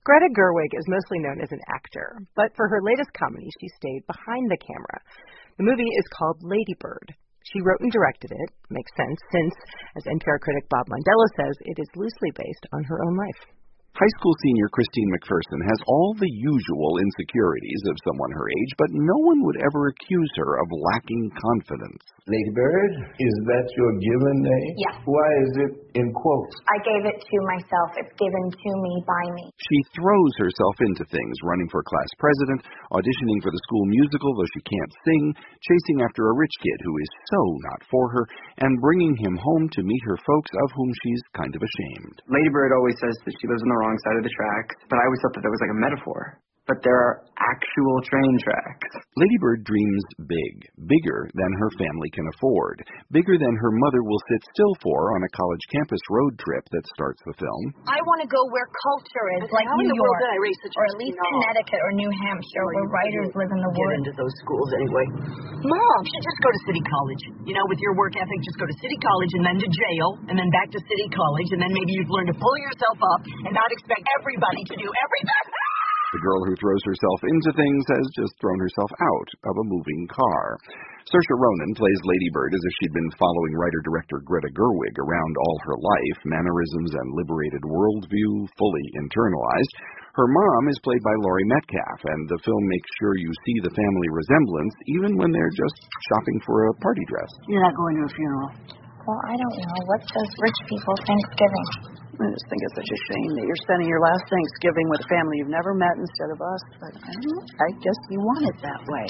Greta Gerwig is mostly known as an actor, but for her latest comedy, she stayed behind the camera. The movie is called Lady Bird. She wrote and directed it. Makes sense since, as NPR critic Bob Mondella says, it is loosely based on her own life. High school senior Christine McPherson has all the usual insecurities of someone her age, but no one would ever accuse her of lacking confidence. Lady Bird, is that your given name? Yeah. Why is it in quotes? I gave it to myself. It's given to me by me. She throws herself into things, running for class president, auditioning for the school musical though she can't sing, chasing after a rich kid who is so not for her, and bringing him home to meet her folks of whom she's kind of ashamed. Lady Bird always says that she lives on the wrong side of the tracks, but I always thought that was like a metaphor. But there are actual train tracks. Lady Bird dreams big, bigger than her family can afford, bigger than her mother will sit still for on a college campus road trip that starts the film. I want to go where culture is, like New York, or at least Connecticut or New Hampshire, where writers live in the woods. Get into those schools anyway. Mom, you should just go to City College. You know, with your work ethic, just go to City College and then to jail, and then back to City College, and then maybe you'd learn to pull yourself up and not expect everybody to do everything. The girl who throws herself into things has just thrown herself out of a moving car. Saoirse Ronan plays Lady Bird as if she'd been following writer-director Greta Gerwig around all her life, mannerisms and liberated worldview fully internalized. Her mom is played by Laurie Metcalf, and the film makes sure you see the family resemblance even when they're just shopping for a party dress. You're not going to a funeral. Well, I don't know. What's those rich people Thanksgiving? I just think it's such a shame that you're spending your last Thanksgiving with a family you've never met instead of us. But I guess you want it that way.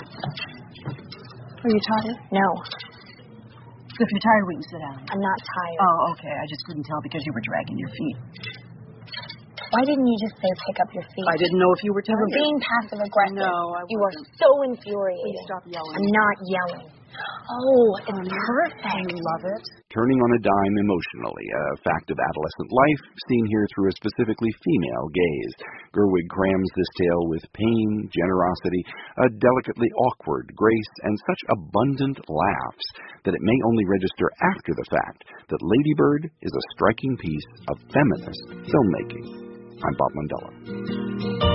Are you tired? No. If you're tired, we can sit down. I'm not tired. Oh, okay. I just couldn't tell because you were dragging your feet. Why didn't you just say pick up your feet? I didn't know if you were tired. You're being passive-aggressive. No, I wasn't. You are so infuriating. Please stop yelling. I'm not yelling. Oh, it's perfect. I love it. Turning on a dime emotionally, a fact of adolescent life, seen here through a specifically female gaze. Gerwig crams this tale with pain, generosity, a delicately awkward grace, and such abundant laughs that it may only register after the fact that Lady Bird is a striking piece of feminist filmmaking. I'm Bob Mondella.